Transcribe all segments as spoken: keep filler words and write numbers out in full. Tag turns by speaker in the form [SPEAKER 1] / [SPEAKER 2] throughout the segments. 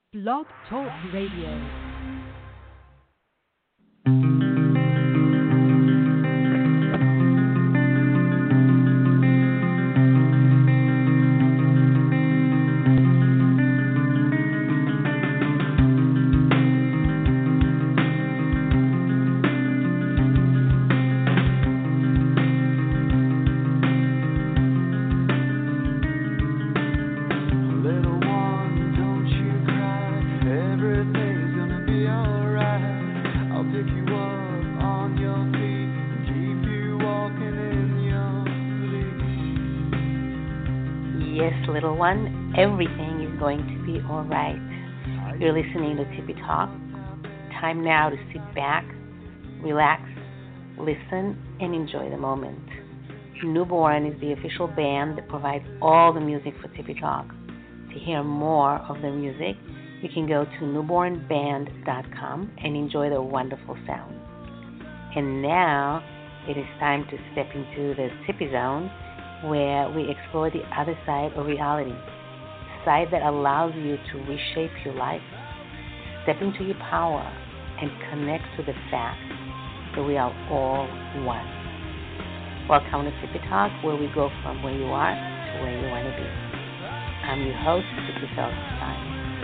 [SPEAKER 1] Blog Talk Radio.
[SPEAKER 2] Little one, everything is going to be all right. You're listening to Tippy Talk. Time now to sit back, relax, listen, and enjoy the moment. Newborn is the official band that provides all the music for Tippy Talk. To hear more of the music, you can go to newborn band dot com and enjoy the wonderful sound. And now it is time to step into the Tippy Zone, where we explore the other side of reality, the side that allows you to reshape your life, step into your power, and connect to the fact that we are all one. Welcome to Tippy Talk, where we go from where you are to where you want to be. I'm your host, Tippy Felsenstein.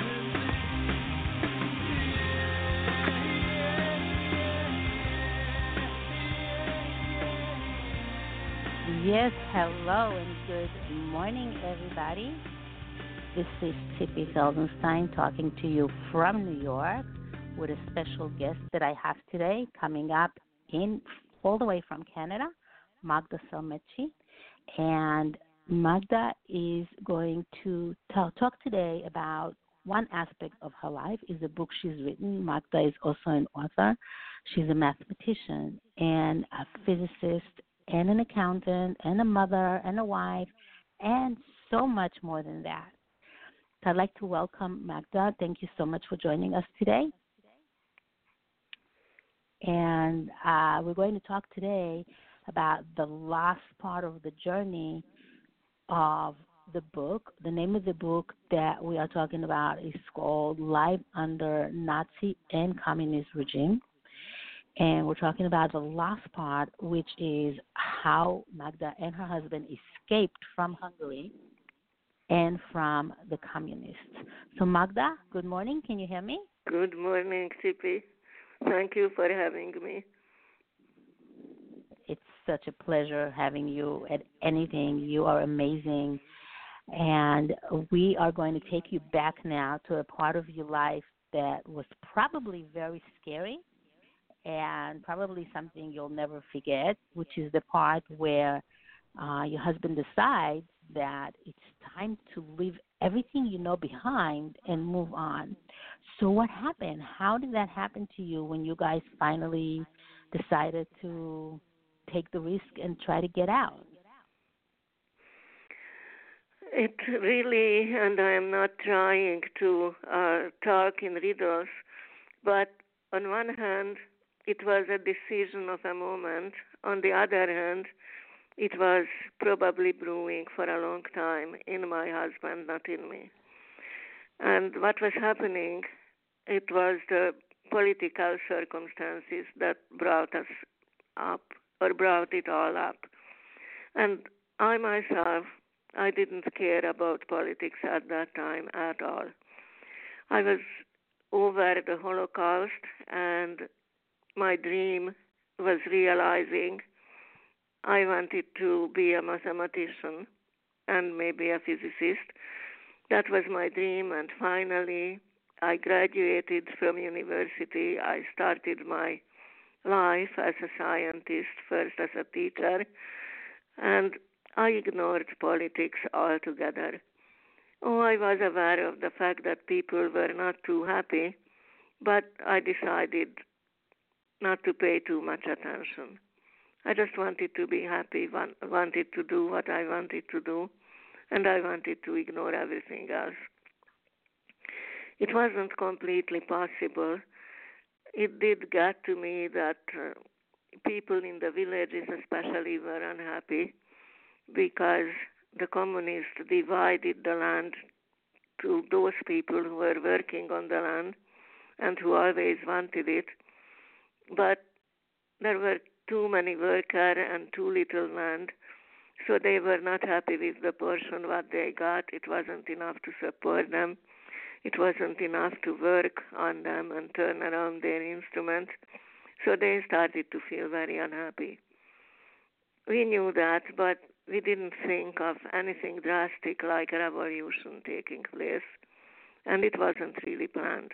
[SPEAKER 2] Yes, hello and good morning, everybody. This is Tippy Felsenstein talking to you from New York with a special guest that I have today coming up in all the way from Canada, Magda Salmetchi. And Magda is going to tell, talk today about one aspect of her life, is a book she's written. Magda is also an author. She's a mathematician and a physicist and an accountant, and a mother, and a wife, and so much more than that. So I'd like to welcome Magda. Thank you so much for joining us today. And uh, we're going to talk today about the last part of the journey of the book. The name of the book that we are talking about is called Life Under Nazi and Communist Regime. And we're talking about the last part, which is how Magda and her husband escaped from Hungary and from the communists. So, Magda, good morning. Can you hear me?
[SPEAKER 3] Good morning, Tippy. Thank you for having me.
[SPEAKER 2] It's such a pleasure having you at anything. You are amazing. And we are going to take you back now to a part of your life that was probably very scary, and probably something you'll never forget, which is the part where uh, your husband decides that it's time to leave everything you know behind and move on. So what happened? How did that happen to you when you guys finally decided to take the risk and try to get out?
[SPEAKER 3] It really, and I am not trying to uh, talk in riddles, but on one hand, it was a decision of a moment. On the other hand, it was probably brewing for a long time in my husband, not in me. And what was happening, it was the political circumstances that brought us up, or brought it all up. And I myself, I didn't care about politics at that time at all. I was over the Holocaust, and my dream was realizing. I wanted to be a mathematician and maybe a physicist. That was my dream, and finally I graduated from university. I started my life as a scientist, first as a teacher, and I ignored politics altogether. Oh, I was aware of the fact that people were not too happy, but I decided not to pay too much attention. I just wanted to be happy, wanted to do what I wanted to do, and I wanted to ignore everything else. It wasn't completely possible. It did get to me that uh, people in the villages especially were unhappy because the communists divided the land to those people who were working on the land and who always wanted it. But there were too many workers and too little land, so they were not happy with the portion what they got. It wasn't enough to support them. It wasn't enough to work on them and turn around their instruments. So they started to feel very unhappy. We knew that, but we didn't think of anything drastic like a revolution taking place, and it wasn't really planned.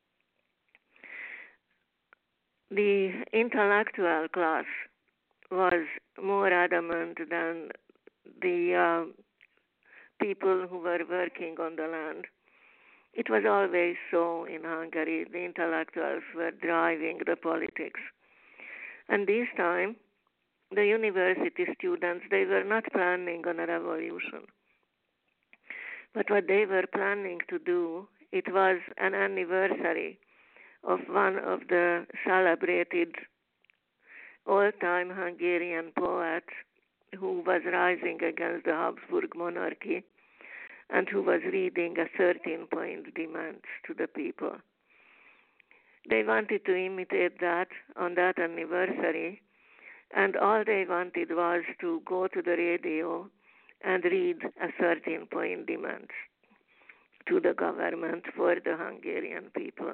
[SPEAKER 3] The intellectual class was more adamant than the uh, people who were working on the land. It was always so in Hungary. The intellectuals were driving the politics. And this time, the university students, they were not planning on a revolution. But what they were planning to do, it was an anniversary of one of the celebrated all-time Hungarian poets who was rising against the Habsburg monarchy and who was reading a thirteen-point demand to the people. They wanted to imitate that on that anniversary, and all they wanted was to go to the radio and read a thirteen-point demand to the government for the Hungarian people.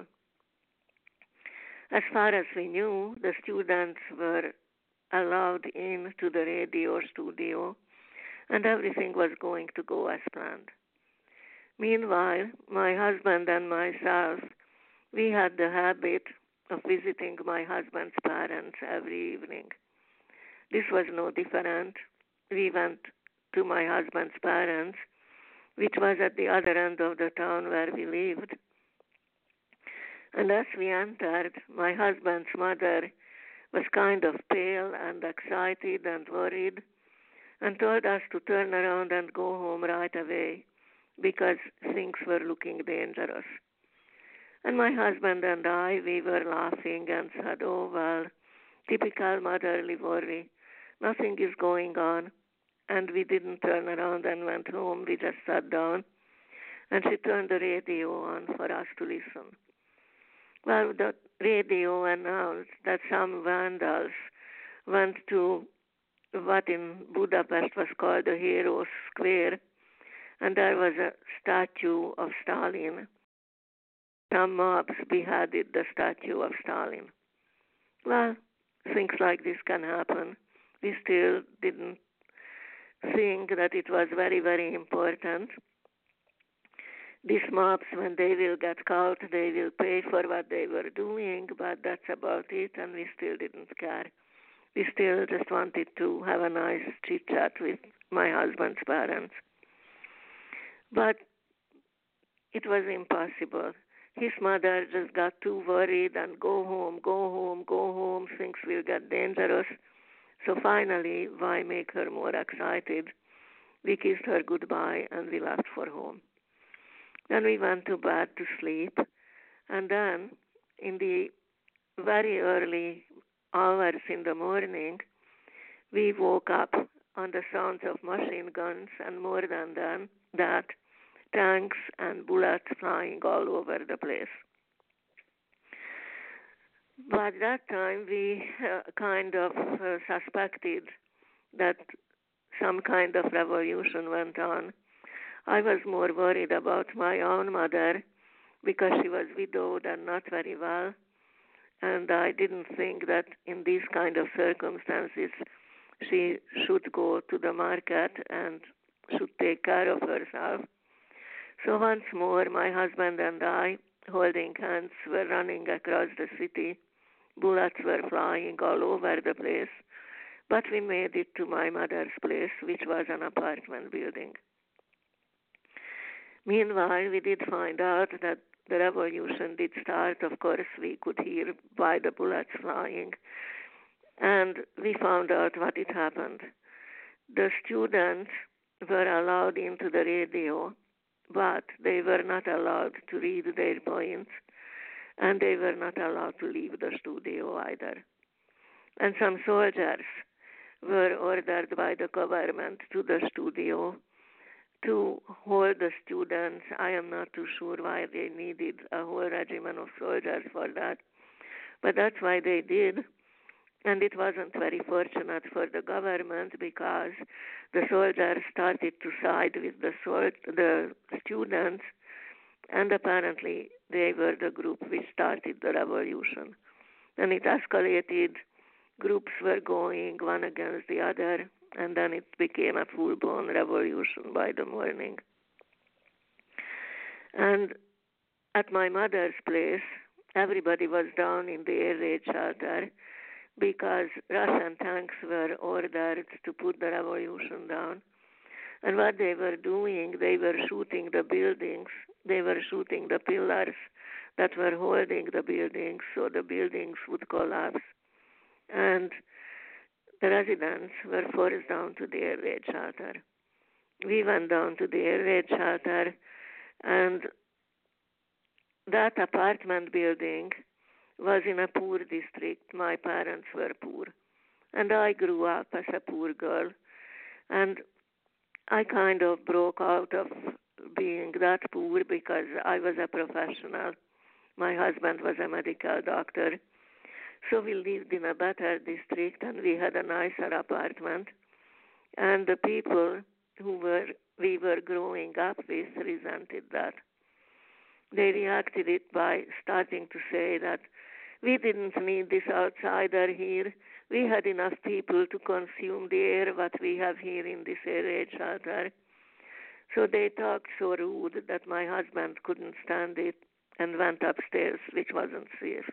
[SPEAKER 3] As far as we knew, the students were allowed in to the radio studio, and everything was going to go as planned. Meanwhile, my husband and myself, we had the habit of visiting my husband's parents every evening. This was no different. We went to my husband's parents, which was at the other end of the town where we lived. And as we entered, my husband's mother was kind of pale and excited and worried and told us to turn around and go home right away because things were looking dangerous. And my husband and I, we were laughing and said, oh, well, typical motherly worry. Nothing is going on. And we didn't turn around and went home. We just sat down. And she turned the radio on for us to listen. Well, the radio announced that some vandals went to what in Budapest was called the Heroes Square, and there was a statue of Stalin. Some mobs beheaded the statue of Stalin. Well, things like this can happen. We still didn't think that it was very, very important. These mobs, when they will get caught, they will pay for what they were doing, but that's about it, and we still didn't care. We still just wanted to have a nice chit-chat with my husband's parents. But it was impossible. His mother just got too worried and go home, go home, go home, things will get dangerous. So finally, why make her more excited? We kissed her goodbye and we left for home. Then we went to bed to sleep, and then in the very early hours in the morning, we woke up on the sounds of machine guns and more than that, that tanks and bullets flying all over the place. By that time, we uh, kind of uh, suspected that some kind of revolution went on. I was more worried about my own mother because she was widowed and not very well, and I didn't think that in these kind of circumstances she should go to the market and should take care of herself. So once more, my husband and I, holding hands, were running across the city. Bullets were flying all over the place, but we made it to my mother's place, which was an apartment building. Meanwhile, we did find out that the revolution did start. Of course, we could hear by the bullets flying, and we found out what had happened. The students were allowed into the radio, but they were not allowed to read their points, and they were not allowed to leave the studio either. And some soldiers were ordered by the government to the studio to hold the students. I am not too sure why they needed a whole regiment of soldiers for that, but that's why they did. And it wasn't very fortunate for the government because the soldiers started to side with the, sol- the students, and apparently they were the group which started the revolution. And it escalated. Groups were going one against the other, and then it became a full-blown revolution by the morning. And at my mother's place, everybody was down in the air raid shelter because Russian tanks were ordered to put the revolution down. And what they were doing, they were shooting the buildings, they were shooting the pillars that were holding the buildings so the buildings would collapse. And the residents were forced down to the air raid shelter. We went down to the air raid shelter, and that apartment building was in a poor district. My parents were poor, and I grew up as a poor girl, and I kind of broke out of being that poor because I was a professional. My husband was a medical doctor. So we lived in a better district, and we had a nicer apartment. And the people who were we were growing up with resented that. They reacted it by starting to say that we didn't need this outsider here. We had enough people to consume the air what we have here in this air raid shelter. So they talked so rude that my husband couldn't stand it and went upstairs, which wasn't safe.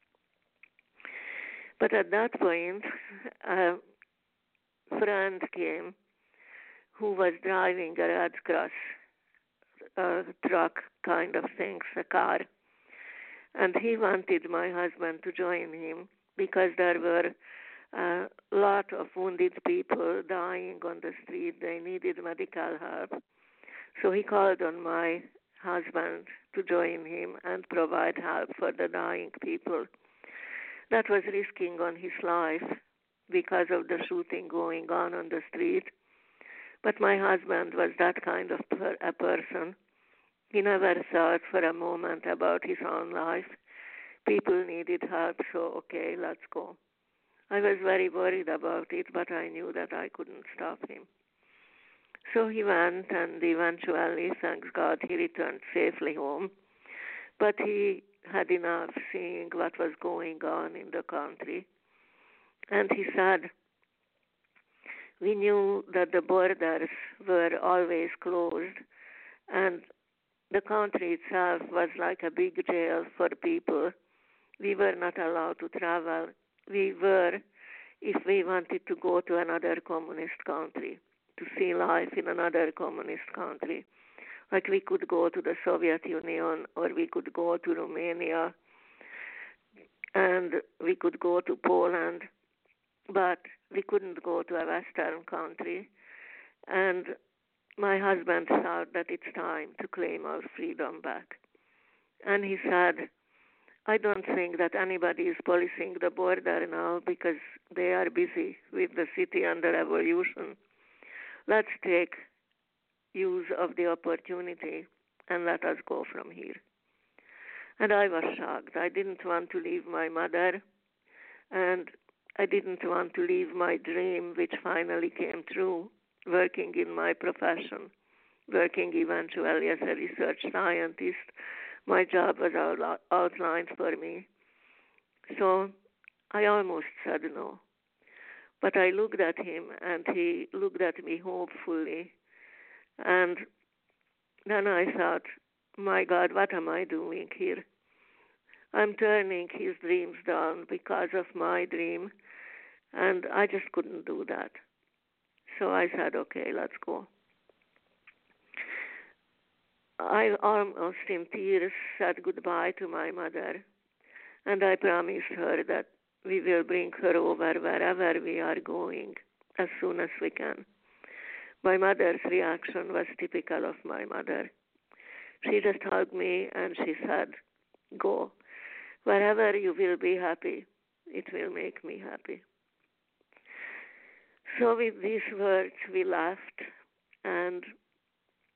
[SPEAKER 3] But at that point, a friend came who was driving a Red Cross uh, truck kind of things, a car. And he wanted my husband to join him because there were a lot of wounded people dying on the street. They needed medical help. So he called on my husband to join him and provide help for the dying people. That was risking on his life because of the shooting going on on the street. But my husband was that kind of per- a person. He never thought for a moment about his own life. People needed help, so okay, let's go. I was very worried about it, but I knew that I couldn't stop him. So he went, and eventually, thanks God, he returned safely home. But he had enough seeing what was going on in the country. And he said, we knew that the borders were always closed, and the country itself was like a big jail for people. We were not allowed to travel. We were, if we wanted to go to another communist country, to see life in another communist country. Like we could go to the Soviet Union, or we could go to Romania, and we could go to Poland, but we couldn't go to a Western country. And my husband thought that it's time to claim our freedom back. And he said, I don't think that anybody is policing the border now because they are busy with the city and the revolution. Let's take use of the opportunity and let us go from here. And I was shocked. I didn't want to leave my mother, and I didn't want to leave my dream, which finally came true, working in my profession, working eventually as a research scientist. My job was out- outlined for me. So I almost said no. But I looked at him, and he looked at me hopefully. And then I thought, my God, what am I doing here? I'm turning his dreams down because of my dream, and I just couldn't do that. So I said, okay, let's go. I almost in tears said goodbye to my mother, and I promised her that we will bring her over wherever we are going as soon as we can. My mother's reaction was typical of my mother. She just hugged me and she said, go. Wherever you will be happy, it will make me happy. So with these words, we left, and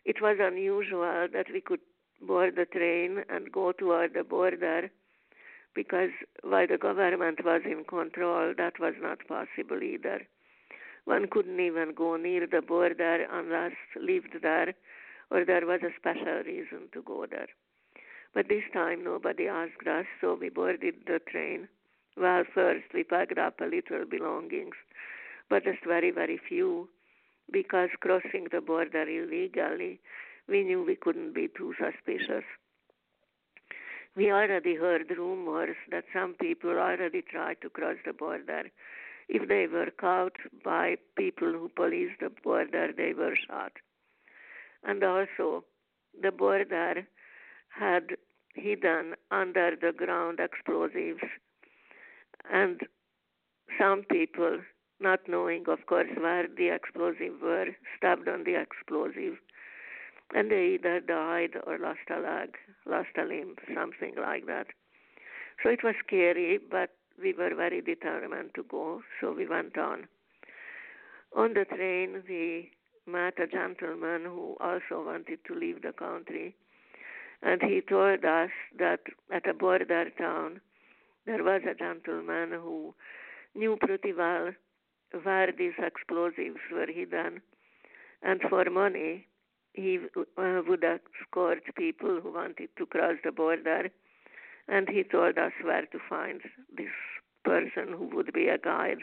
[SPEAKER 3] it was unusual that we could board the train and go toward the border, because while the government was in control, that was not possible either. One couldn't even go near the border unless lived there, or there was a special reason to go there. But this time nobody asked us, so we boarded the train. Well, first we packed up a little belongings, but just very, very few, because crossing the border illegally, we knew we couldn't be too suspicious. We already heard rumors that some people already tried to cross the border. If they were caught by people who policed the border, they were shot. And also, the border had hidden under the ground explosives, and some people, not knowing, of course, where the explosives were, stepped on the explosive, and they either died or lost a leg, lost a limb, something like that. So it was scary, but we were very determined to go, so we went on. On the train, we met a gentleman who also wanted to leave the country, and he told us that at a border town, there was a gentleman who knew pretty well where these explosives were hidden, and for money, he uh, would escort people who wanted to cross the border, and he told us where to find this person who would be a guide.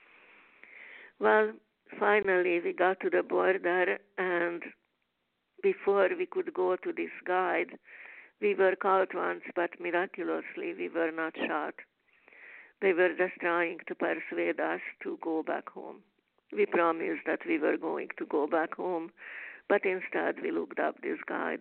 [SPEAKER 3] Well, finally, we got to the border, and before we could go to this guide, we were caught once, but miraculously, we were not shot. They were just trying to persuade us to go back home. We promised that we were going to go back home, but instead we looked up this guide.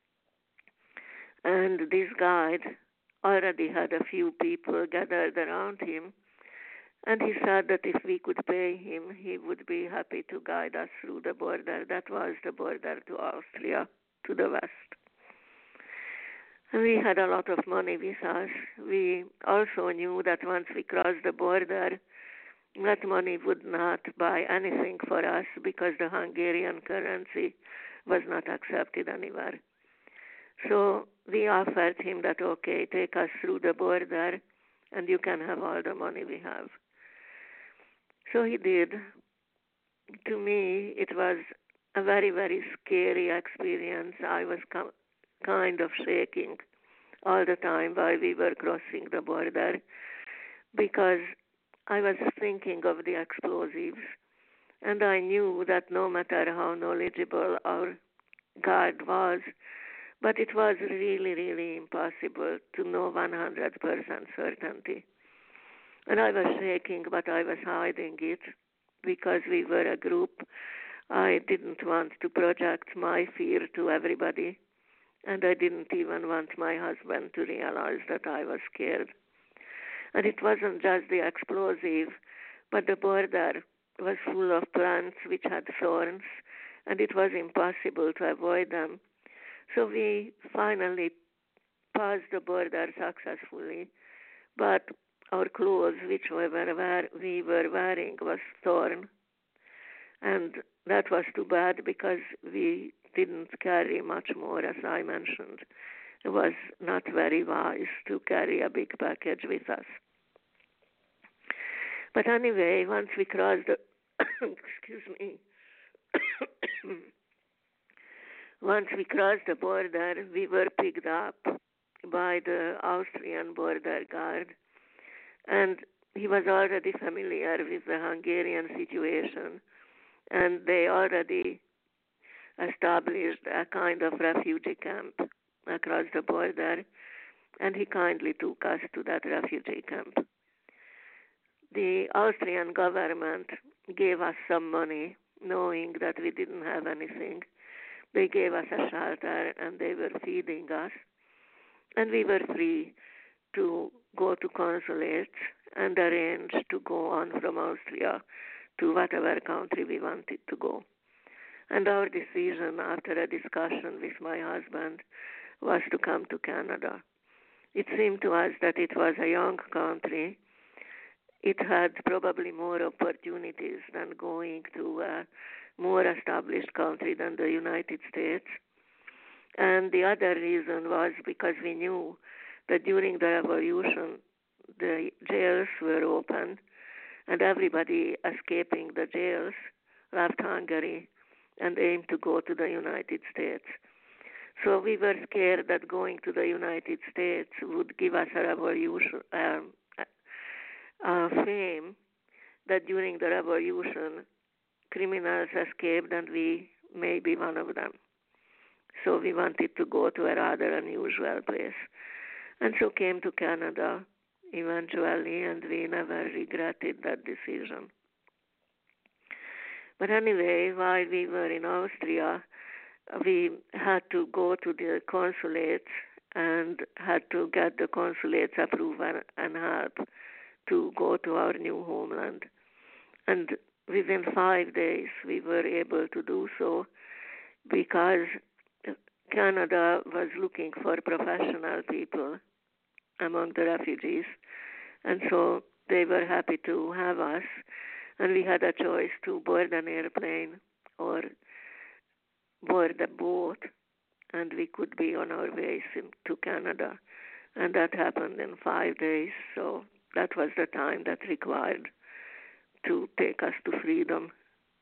[SPEAKER 3] And this guide already had a few people gathered around him, and he said that if we could pay him, he would be happy to guide us through the border. That was the border to Austria, to the west. And we had a lot of money with us. We also knew that once we crossed the border, that money would not buy anything for us, because the Hungarian currency was not accepted anywhere. So we offered him that, okay, take us through the border and you can have all the money we have. So he did. To me, it was a very, very scary experience. I was com- kind of shaking all the time while we were crossing the border, because I was thinking of the explosives, and I knew that no matter how knowledgeable our guard was, but it was really, really impossible to know one hundred percent certainty. And I was shaking, but I was hiding it because we were a group. I didn't want to project my fear to everybody, and I didn't even want my husband to realize that I was scared. And it wasn't just the explosive, but the border was full of plants which had thorns, and it was impossible to avoid them. So we finally passed the border successfully, but our clothes, which we were, we were wearing, was torn. And that was too bad, because we didn't carry much more, as I mentioned. It was not very wise to carry a big package with us. But anyway, once we crossed the, excuse me, once we crossed the border, we were picked up by the Austrian border guard, and he was already familiar with the Hungarian situation, and they already established a kind of refugee camp across the border, and he kindly took us to that refugee camp. The Austrian government gave us some money, knowing that we didn't have anything. They gave us a shelter, and they were feeding us, and we were free to go to consulates and arrange to go on from Austria to whatever country we wanted to go. And our decision, after a discussion with my husband, was to come to Canada. It seemed to us that it was a young country. It had probably more opportunities than going to a more established country than the United States. And the other reason was because we knew that during the revolution, the jails were open, and everybody escaping the jails left Hungary and aimed to go to the United States. So we were scared that going to the United States would give us a revolution, um, uh, fame, that during the revolution, criminals escaped and we may be one of them. So we wanted to go to a rather unusual place. And so came to Canada eventually, and we never regretted that decision. But anyway, while we were in Austria, we had to go to the consulates and had to get the consulates approval and help to go to our new homeland. And within five days, we were able to do so because Canada was looking for professional people among the refugees, and so they were happy to have us, and we had a choice to board an airplane or board a boat, and we could be on our way to Canada, and that happened in five days, so that was the time that required to take us to freedom.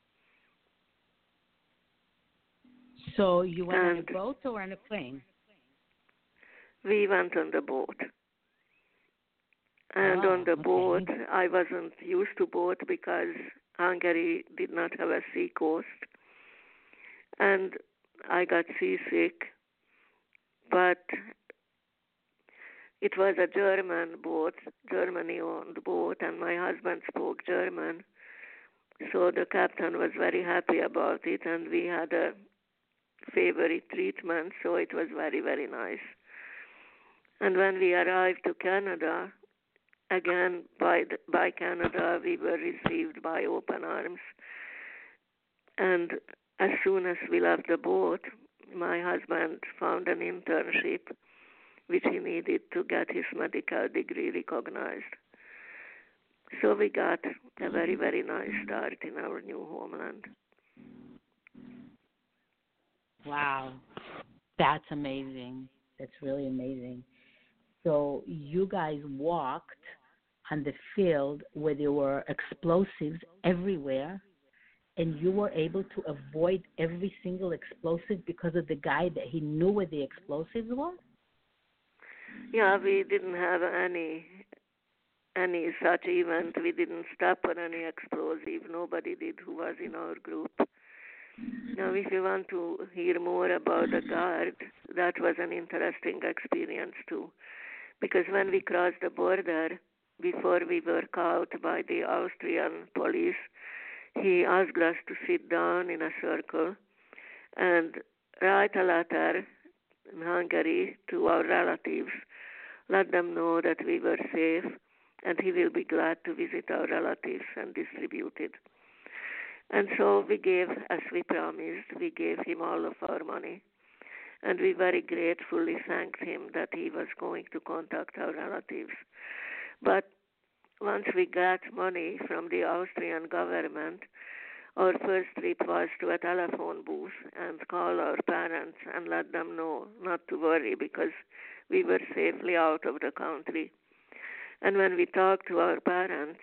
[SPEAKER 1] So you went
[SPEAKER 3] and
[SPEAKER 1] on a boat or on a plane?
[SPEAKER 3] We went on the boat. And
[SPEAKER 1] oh,
[SPEAKER 3] on the
[SPEAKER 1] okay.
[SPEAKER 3] boat, I wasn't used to boat because Hungary did not have a sea coast. And I got seasick, but it was a German boat, Germany-owned boat, and my husband spoke German. So the captain was very happy about it, and we had a favorite treatment, so it was very, very nice. And when we arrived to Canada, again, by, the, by Canada, we were received by open arms. And as soon as we left the boat, my husband found an internship, which he needed to get his medical degree recognized. So we got a very, very nice start in our new homeland.
[SPEAKER 1] Wow. That's amazing. That's really amazing. So you guys walked on the field where there were explosives everywhere, and you were able to avoid every single explosive because of the guy that he knew where the explosives were?
[SPEAKER 3] Yeah, we didn't have any any such event. We didn't stop on any explosive. Nobody did who was in our group. Now, if you want to hear more about the guard, that was an interesting experience too. Because when we crossed the border, before we were caught by the Austrian police, he asked us to sit down in a circle and write a letter in Hungary to our relatives, let them know that we were safe, and he will be glad to visit our relatives and distribute it. And so we gave, as we promised, we gave him all of our money. And we very gratefully thanked him that he was going to contact our relatives. But once we got money from the Austrian government, our first trip was to a telephone booth and call our parents and let them know not to worry because we were safely out of the country. And when we talked to our parents,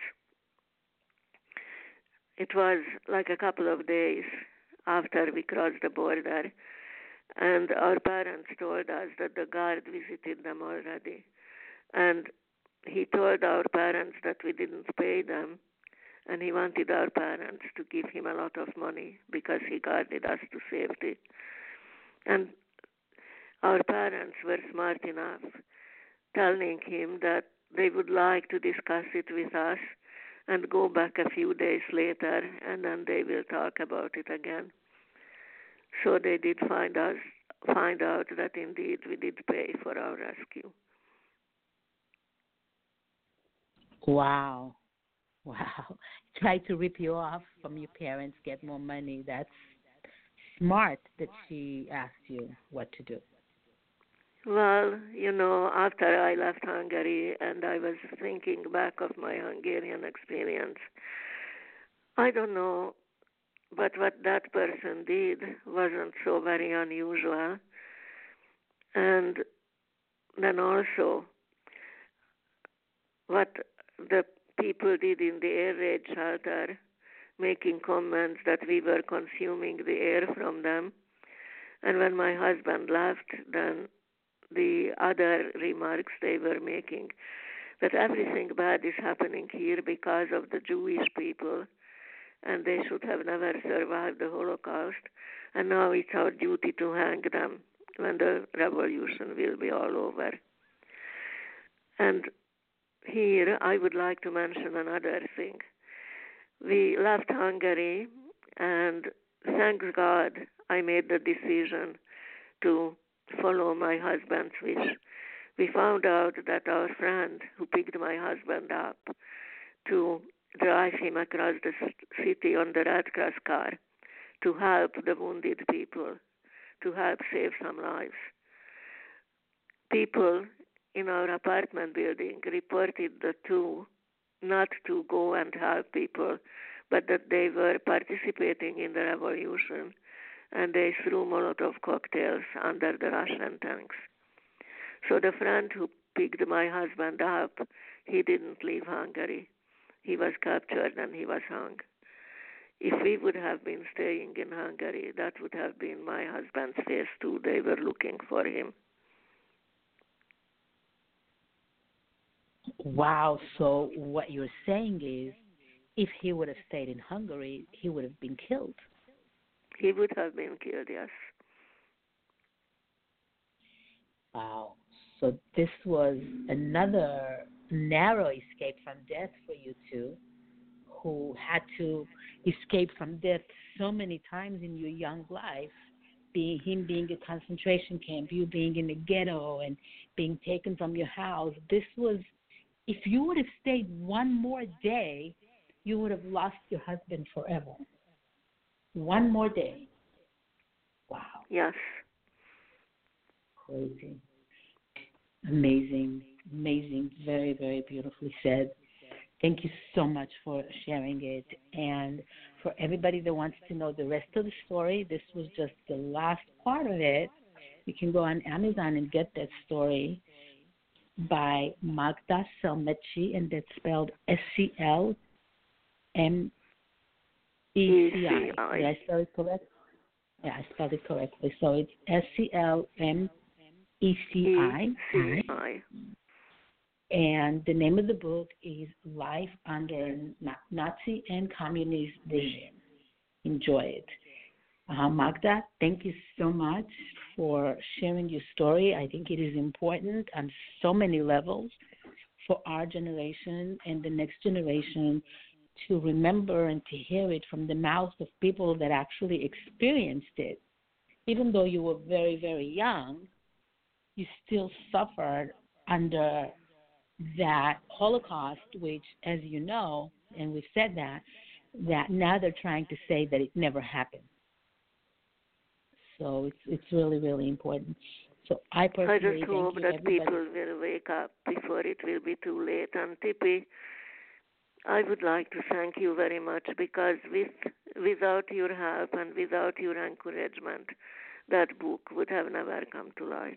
[SPEAKER 3] it was like a couple of days after we crossed the border, and our parents told us that the guard visited them already. And he told our parents that we didn't pay them, and he wanted our parents to give him a lot of money because he guarded us to safety. And our parents were smart enough, telling him that they would like to discuss it with us and go back a few days later, and then they will talk about it again. So they did find us, find out that indeed we did pay for our rescue.
[SPEAKER 1] Wow. Wow. Try to rip you off from your parents, get more money. That's smart that she asked you what to do.
[SPEAKER 3] Well, you know, after I left Hungary and I was thinking back of my Hungarian experience, I don't know but what that person did wasn't so very unusual. And then also, what the people did in the air raid shelter, making comments that we were consuming the air from them. And when my husband left, then the other remarks they were making, that everything bad is happening here because of the Jewish people, and they should have never survived the Holocaust, and now it's our duty to hang them when the revolution will be all over. And here I would like to mention another thing. We left Hungary, and thanks God I made the decision to follow my husband's wish. We found out that our friend who picked my husband up to drive him across the city on the Red Cross car to help the wounded people, to help save some lives. People in our apartment building reported the two not to go and help people, but that they were participating in the revolution, and they threw Molotov cocktails under the Russian tanks. So the friend who picked my husband up, he didn't leave Hungary. He was captured and he was hung. If we would have been staying in Hungary, that would have been my husband's face too. They were looking for him.
[SPEAKER 1] Wow. So what you're saying is, if he would have stayed in Hungary, he would have been killed.
[SPEAKER 3] He would have been killed, yes.
[SPEAKER 1] Wow. So this was another narrow escape from death for you two, who had to escape from death so many times in your young life, being him being a concentration camp, you being in the ghetto and being taken from your house. This was, if you would have stayed one more day, you would have lost your husband forever. One more day. Wow.
[SPEAKER 3] Yes.
[SPEAKER 1] Crazy. Amazing. Amazing. Very, very beautifully said. Thank you so much for sharing it. And for everybody that wants to know the rest of the story, this was just the last part of it. You can go on Amazon and get that story by Magda Selmeci, and that's spelled S C L M E C I. Did I spell it correct? Yeah, I spelled it correctly. So it's S C L M E C I. And the name of the book is Life Under Nazi and Communist Regime. Enjoy it. Uh, Magda, thank you so much for sharing your story. I think it is important on so many levels for our generation and the next generation to remember and to hear it from the mouths of people that actually experienced it. Even though you were very, very young, you still suffered under that Holocaust, which, as you know, and we've said that, that now they're trying to say that it never happened. So it's it's really, really important. So I personally
[SPEAKER 3] I just hope that
[SPEAKER 1] everybody.
[SPEAKER 3] people will wake up before it will be too late. And Tippi, I would like to thank you very much, because with without your help and without your encouragement, that book would have never come to light.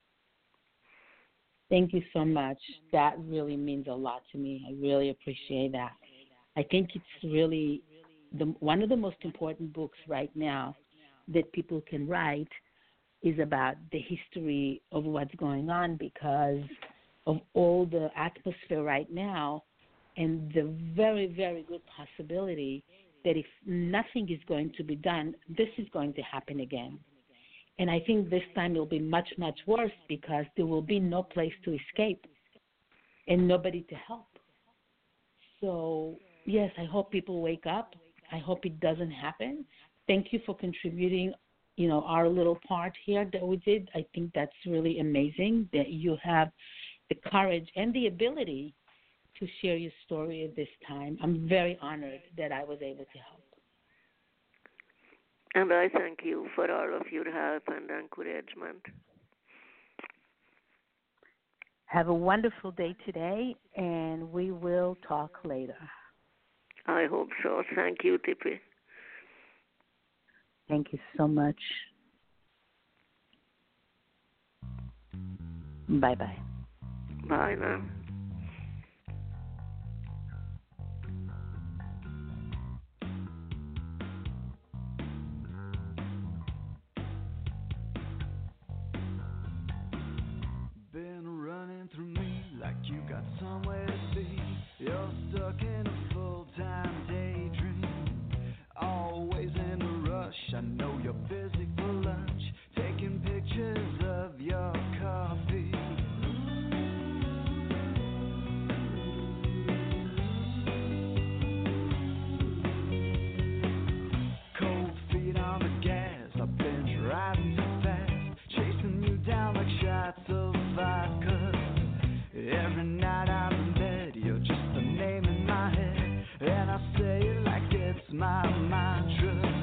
[SPEAKER 1] Thank you so much. That really means a lot to me. I really appreciate that. I think it's really the, one of the most important books right now that people can write is about the history of what's going on, because of all the atmosphere right now and the very, very good possibility that if nothing is going to be done, this is going to happen again. And I think this time it will be much, much worse, because there will be no place to escape and nobody to help. So, yes, I hope people wake up. I hope it doesn't happen. Thank you for contributing, you know, our little part here that we did. I think that's really amazing that you have the courage and the ability to share your story at this time. I'm very honored that I was able to help.
[SPEAKER 3] And I thank you for all of your help and encouragement.
[SPEAKER 1] Have a wonderful day today, and we will talk later.
[SPEAKER 3] I hope so. Thank you, Tippi.
[SPEAKER 1] Thank you so much. Bye-bye.
[SPEAKER 3] Bye now.
[SPEAKER 4] Been running through me like you got somewhere to be. You're stuck in a full-time daydream, always in a rush. I know you're busy for lunch, taking pictures of your coffee. Cold feet on the gas, I've been driving too fast, chasing you down like shots of vodka. Every night I'm in bed, you're just a name in my head, and I say it like it's my mantra.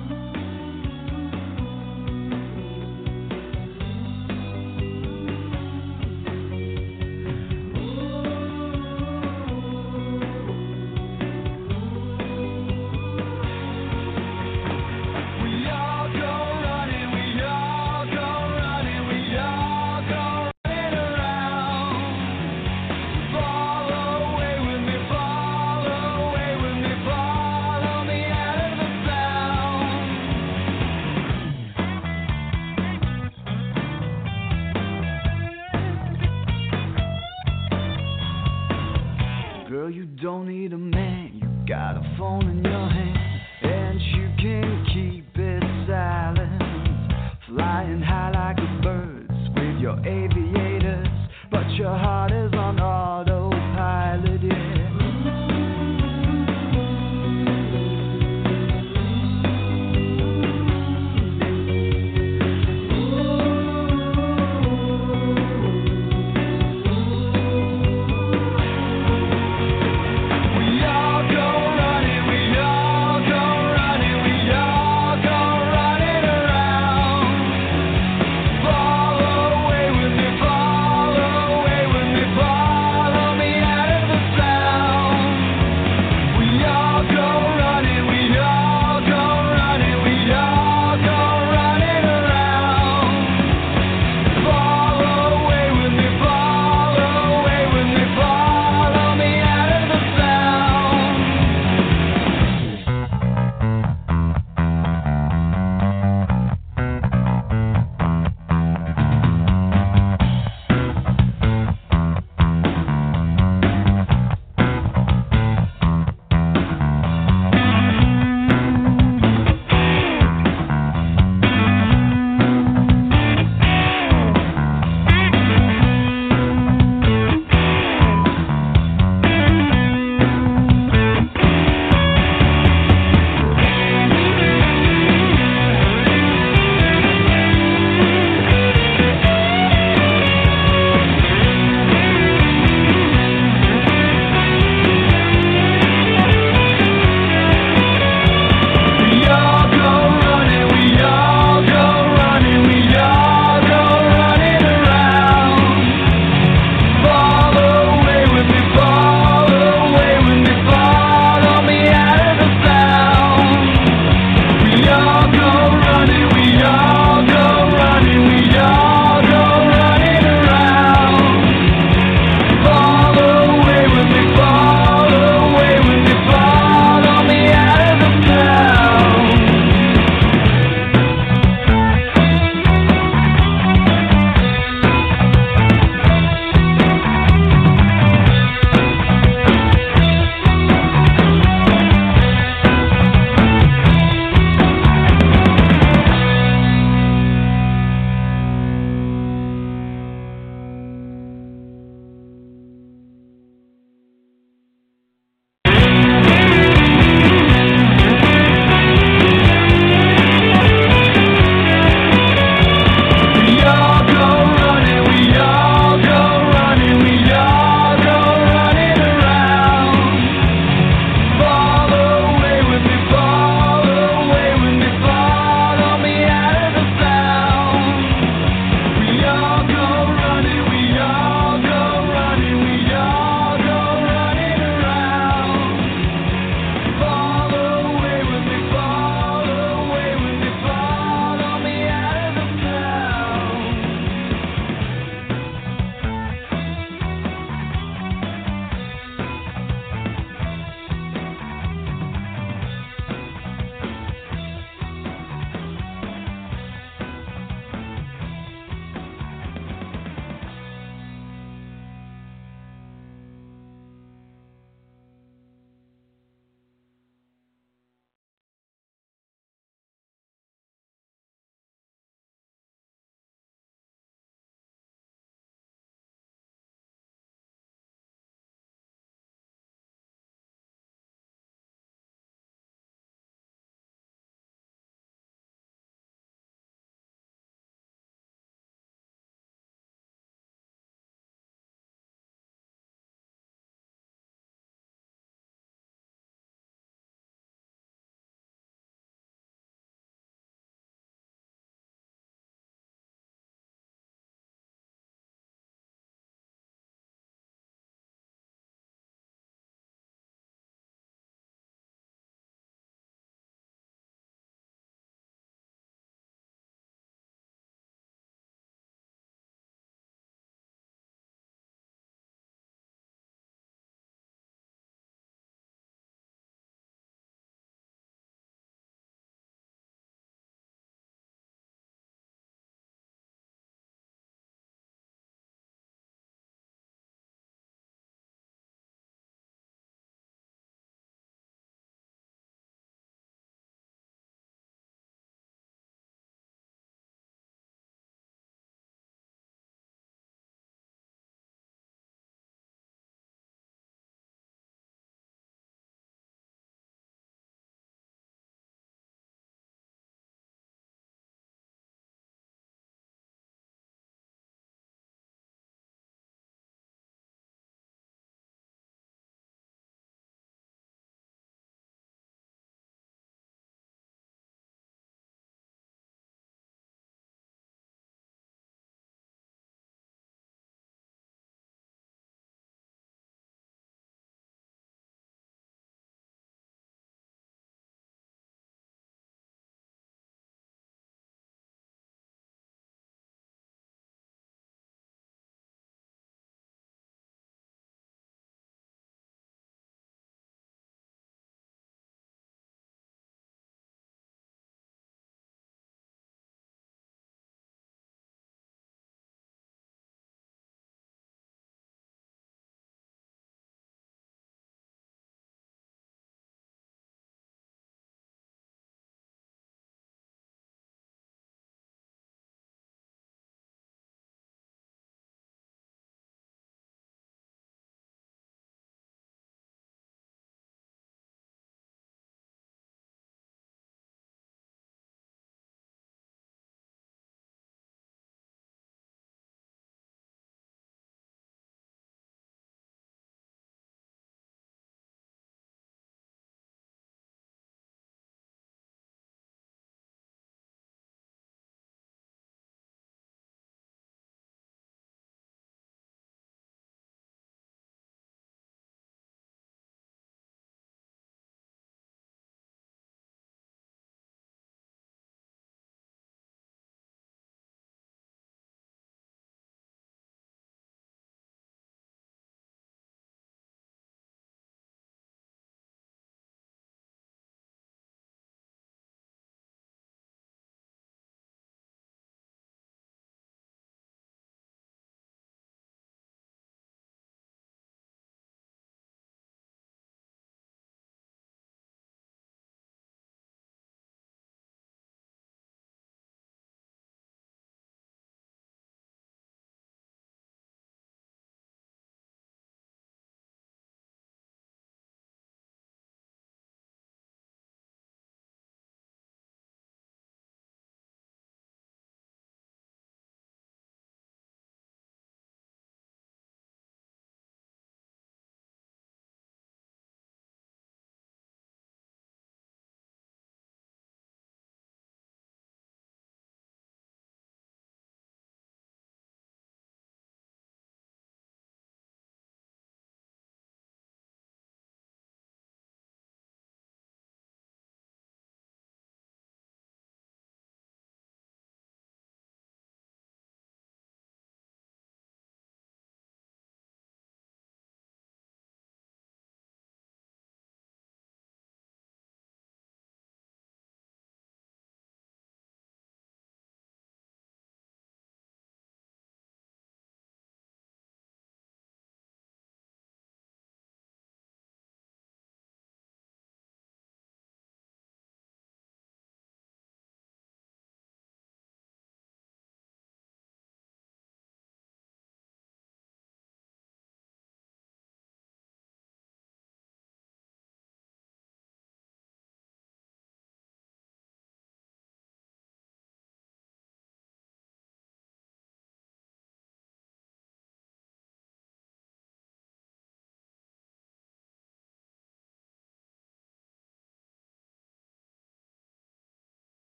[SPEAKER 4] Girl, you don't need a man, you got a phone in your hand, and you can keep it silent, flying high like the birds with your aviators, but your heart